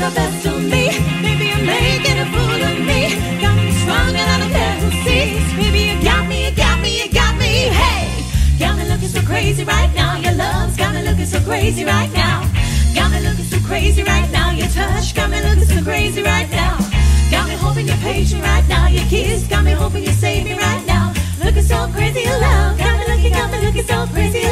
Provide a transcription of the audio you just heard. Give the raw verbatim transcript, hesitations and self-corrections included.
the best of me. Baby, you're making a fool of me. Got me strong and I don't care who sees. Baby, you got me, you got me, you got me. Hey, got me looking so crazy right now. Your love's got me looking so crazy right now. Got me looking so crazy right now. Your touch got me looking so crazy right now. Got me hoping you're patient right now. Your kiss got me hoping you save me right now. Looking so crazy in love. Got me looking, got me looking so crazy